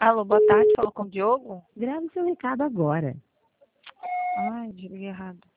Alô, boa tarde. Falou com o Diogo? Grave seu recado agora. Ai, desliguei errado.